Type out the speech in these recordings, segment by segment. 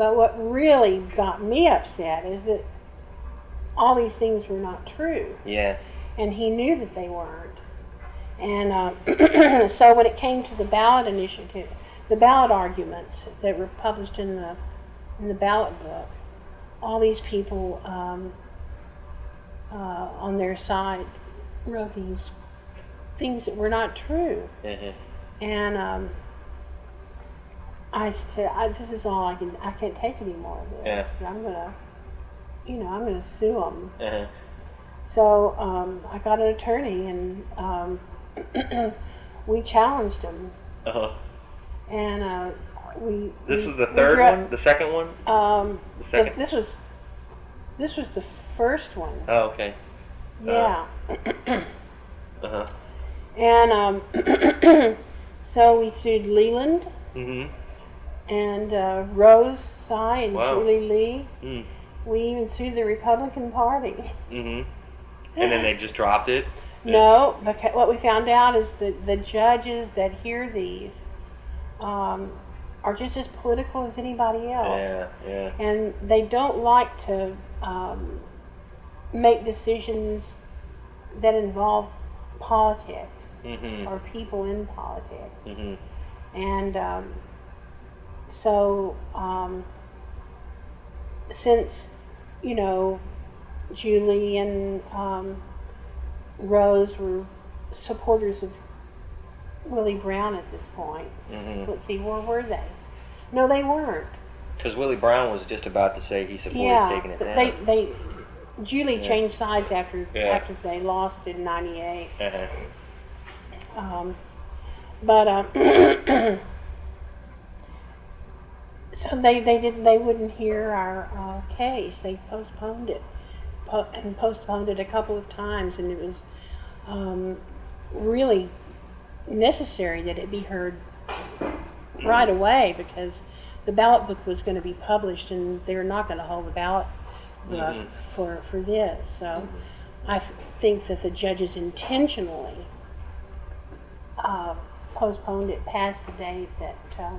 But what really got me upset is that all these things were not true. Yeah. And he knew that they weren't. And so when it came to the ballot initiative, the ballot arguments that were published in the ballot book, all these people on their side wrote these things that were not true. Mm-hmm. And I said, this is all I can't take any more of this. Yeah. I'm gonna sue them. Uh-huh. So I got an attorney, and we challenged him. Uh-huh. And This was the third one? The second one? The second? This was the first one. Oh, okay. Yeah. Uh-huh. And so we sued Leland. Mm-hmm. And Rose Sy and Wow. Julie Lee. Mm. We even sued the Republican Party. Mm-hmm. And then they just dropped it? No, because what we found out is that the judges that hear these are just as political as anybody else. Yeah, yeah. And they don't like to make decisions that involve politics Mm-hmm. or people in politics. Mm-hmm. And so since, Julie and Rose were supporters of Willie Brown at this point, Mm-hmm. let's see, where were they? No, they weren't. Because Willie Brown was just about to say he supported taking it but down. Julie Yeah. changed sides after Yeah. they lost in '98. Uh-huh. But so they wouldn't hear our case. They postponed it a couple of times, and it was really necessary that it be heard right away, because the ballot book was going to be published, and they were not going to hold the ballot book Mm-hmm. for this. So I think that the judges intentionally postponed it past the date that.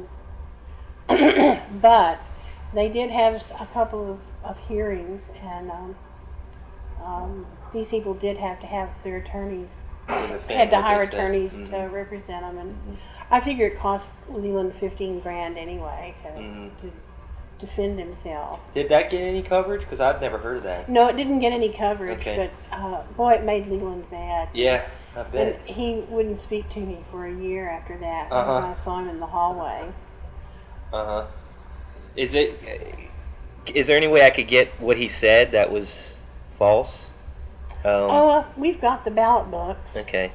But they did have a couple of hearings, and these people did have to have their attorneys, had to hire attorneys to represent them, and I figure it cost Leland $15,000 anyway to defend himself. Did that get any coverage? Because I've never heard of that. No, it didn't get any coverage, Okay. but boy, it made Leland mad. Yeah, I bet. And he wouldn't speak to me for a year after that Uh-huh. when I saw him in the hallway. Uh-huh. Is there any way I could get what he said that was false? We've got the ballot books. Okay.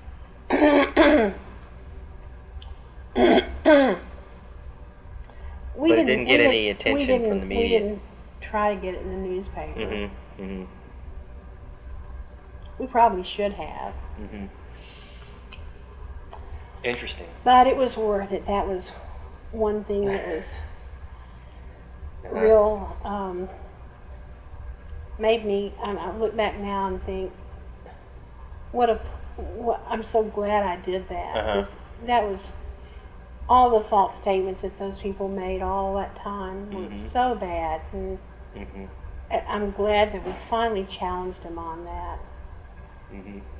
We But it didn't get any attention from the media. We didn't try to get it in the newspaper. Mm-hmm. Mm-hmm. We probably should have. Mm-hmm. Interesting. But it was worth it. That was one thing that was real, made me, I look back now and think, I'm so glad I did that. Uh-huh. That was, all the false statements that those people made all that time were so bad. And Mm-hmm. I'm glad that we finally challenged them on that. Mm-hmm.